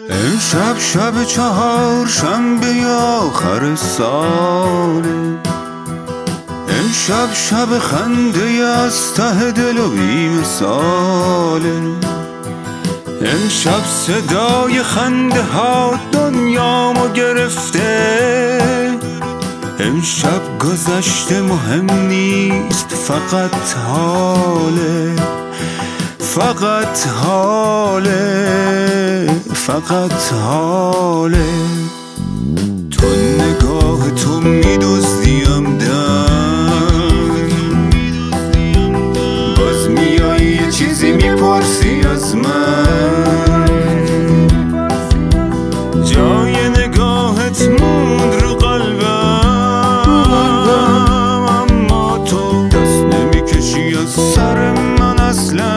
امشب شب چهارشنبه آخر ساله، امشب شب خنده از ته دل و بی مثاله. امشب صدای خنده ها دنیامو گرفته، امشب گذشته مهم نیست، فقط حاله، فقط حاله، فقط حاله. تو نگاه تو میدزدیم دم، باز میایی یه چیزی میپرسی از من، جای نگاهت موند رو قلبم، اما تو دست نمیکشی از سر من اصلا.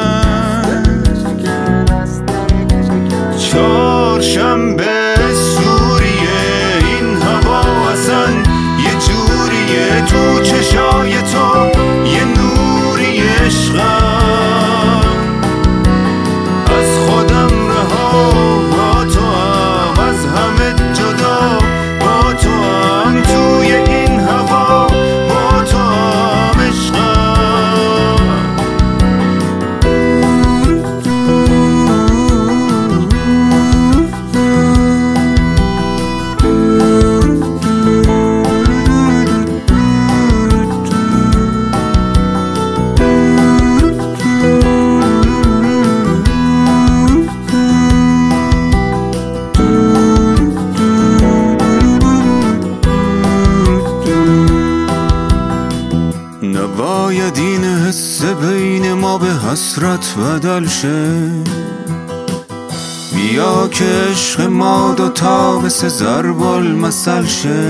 چهارشنبه سوریه، این هوا اصلا یه جوریه، تو چشای تو یه نوری عشقم، از خودم رها با تو هم، از همه جدا با تو هم، توی این هوا با تو هم عشقم. نباید این حس بین ما به حسرت بدل شه، بیا که عشق ما دوتا مثل ضرب المثل شه.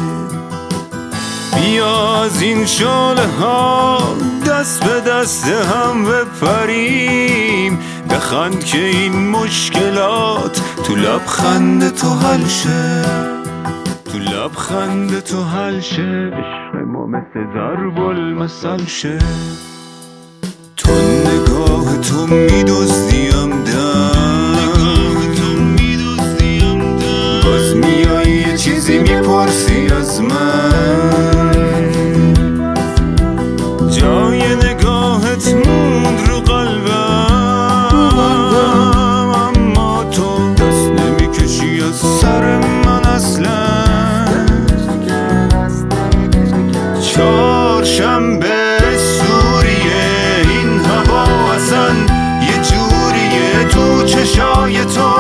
بیا از این شاله ها دست به دست هم بپریم، بخند که این مشکلات تو لبخند تو حل شه، تو لبخند تو حل شه، عشق ما مثل ضرب المثل شه. تو نگاه تو میدزدیم دم، باز میایی یه چیزی میپرسی از من، جای نگاهت موند رو قلبم، اما تو دست نمیکشی از سر من اصلا. چهارشنبه سوریه، این هوا اصلا یه جوریه، تو چشای تو